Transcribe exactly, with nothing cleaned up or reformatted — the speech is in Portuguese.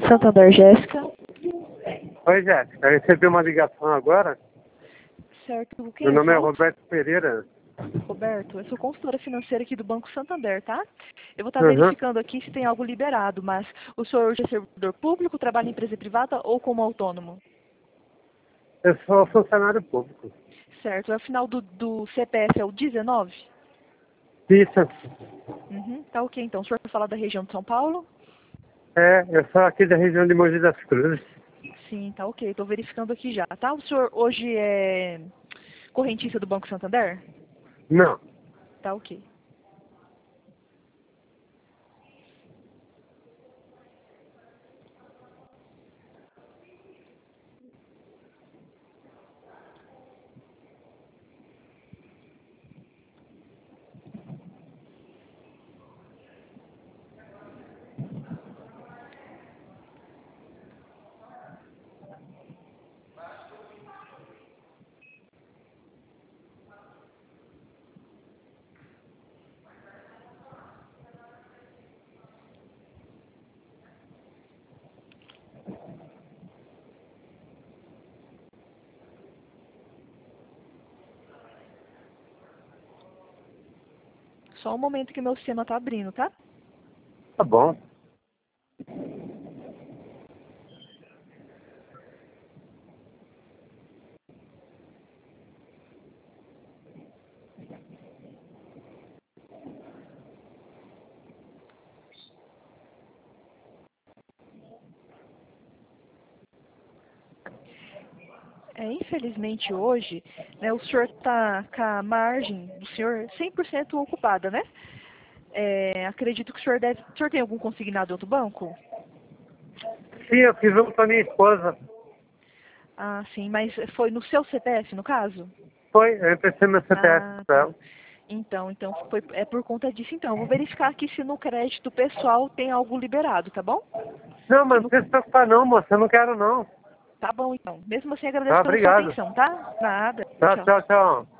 Santander, Jéssica. Oi, Jéssica. Eu recebi uma ligação agora. Certo. Quem Meu nome é fala? Roberto Pereira. Roberto, eu sou consultora financeira aqui do Banco Santander, tá? Eu vou estar Uhum. verificando aqui se tem algo liberado, mas o senhor hoje é servidor público, trabalha em empresa privada ou como autônomo? Eu sou funcionário público. Certo. O final do, do C P F é o dezenove? Isso. Uhum. Tá ok, então. O senhor vai falar da região de São Paulo? É, eu sou aqui da região de Mogi das Cruzes. Sim, tá ok. Estou verificando aqui já, tá? O senhor hoje é correntista do Banco Santander? Não. Tá ok. Só um momento que meu sistema tá abrindo, tá? Tá bom. É, infelizmente hoje, né, o senhor está com a margem do senhor cem por cento ocupada, né? É, acredito que o senhor deve... O senhor tem algum consignado em outro banco? Sim, eu fiz um pra minha esposa. Ah, sim, mas foi no seu C P F, no caso? Foi, eu emprestei meu C P F Ah, pra tá. ela. Então, então foi, é por conta disso então. Eu vou verificar aqui se no crédito pessoal tem algo liberado, tá bom? Não, Que mas não no... precisa se preocupar não, moça. Eu não quero não. Tá bom então. Mesmo assim, Tá, agradeço pela sua obrigado. atenção, tá? Nada. Tá, Tchau. tchau, tchau.